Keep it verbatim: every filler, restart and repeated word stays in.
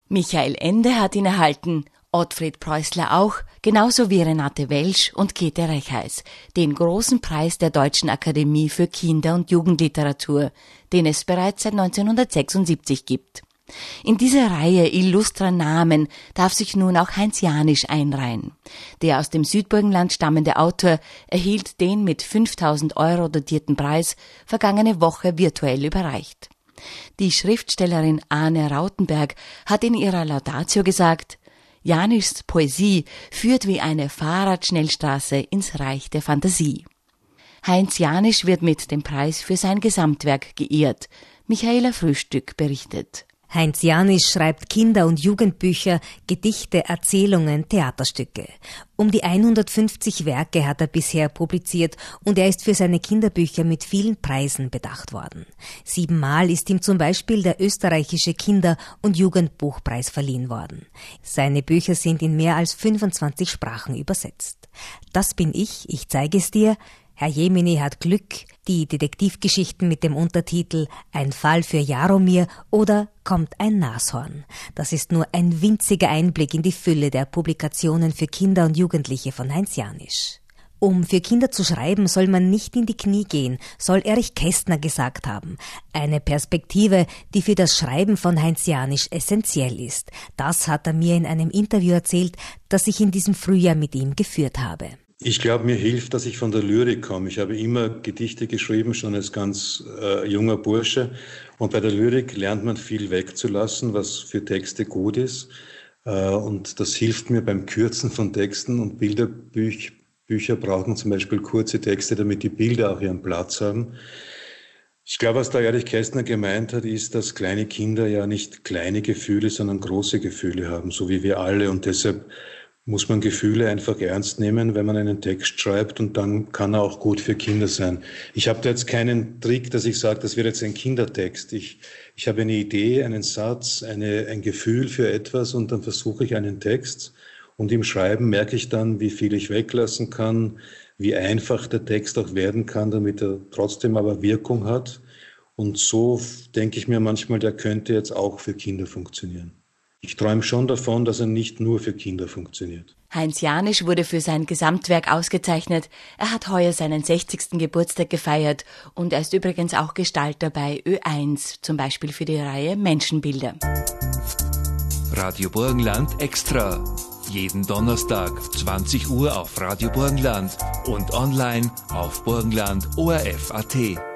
Michael Ende hat ihn erhalten, Ottfried Preußler auch, genauso wie Renate Welsch und Käthe Reckheis, den großen Preis der Deutschen Akademie für Kinder- und Jugendliteratur, den es bereits seit neunzehnhundertsechsundsiebzig gibt. In diese Reihe illustrer Namen darf sich nun auch Heinz Janisch einreihen. Der aus dem Südburgenland stammende Autor erhielt den mit fünftausend Euro dotierten Preis vergangene Woche virtuell überreicht. Die Schriftstellerin Ane Rautenberg hat in ihrer Laudatio gesagt: Janischs Poesie führt wie eine Fahrradschnellstraße ins Reich der Fantasie. Heinz Janisch wird mit dem Preis für sein Gesamtwerk geehrt. Michaela Frühstück berichtet. Heinz Janisch schreibt Kinder- und Jugendbücher, Gedichte, Erzählungen, Theaterstücke. Um die hundertfünfzig Werke hat er bisher publiziert und er ist für seine Kinderbücher mit vielen Preisen bedacht worden. Siebenmal ist ihm zum Beispiel der österreichische Kinder- und Jugendbuchpreis verliehen worden. Seine Bücher sind in mehr als fünfundzwanzig Sprachen übersetzt. Das bin ich, ich zeige es dir. Herr Jemini hat Glück, die Detektivgeschichten mit dem Untertitel Ein Fall für Jaromir oder Kommt ein Nashorn. Das ist nur ein winziger Einblick in die Fülle der Publikationen für Kinder und Jugendliche von Heinz Janisch. Um für Kinder zu schreiben, soll man nicht in die Knie gehen, soll Erich Kästner gesagt haben. Eine Perspektive, die für das Schreiben von Heinz Janisch essentiell ist. Das hat er mir in einem Interview erzählt, das ich in diesem Frühjahr mit ihm geführt habe. Ich glaube, mir hilft, dass ich von der Lyrik komme. Ich habe immer Gedichte geschrieben, schon als ganz äh, junger Bursche. Und bei der Lyrik lernt man viel wegzulassen, was für Texte gut ist. Äh, und das hilft mir beim Kürzen von Texten. Und Bilderbücher brauchen zum Beispiel kurze Texte, damit die Bilder auch ihren Platz haben. Ich glaube, was da Erich Kästner gemeint hat, ist, dass kleine Kinder ja nicht kleine Gefühle, sondern große Gefühle haben, so wie wir alle. Und deshalb muss man Gefühle einfach ernst nehmen, wenn man einen Text schreibt, und dann kann er auch gut für Kinder sein. Ich habe da jetzt keinen Trick, dass ich sage, das wird jetzt ein Kindertext. Ich, ich habe eine Idee, einen Satz, eine, ein Gefühl für etwas, und dann versuche ich einen Text, und im Schreiben merke ich dann, wie viel ich weglassen kann, wie einfach der Text auch werden kann, damit er trotzdem aber Wirkung hat. Und so denke ich mir manchmal, der könnte jetzt auch für Kinder funktionieren. Ich träume schon davon, dass er nicht nur für Kinder funktioniert. Heinz Janisch wurde für sein Gesamtwerk ausgezeichnet. Er hat heuer seinen sechzigsten Geburtstag gefeiert und er ist übrigens auch Gestalter bei Ö eins, zum Beispiel für die Reihe Menschenbilder. Radio Burgenland Extra. Jeden Donnerstag, zwanzig Uhr auf Radio Burgenland und online auf burgenland punkt o r f punkt a t.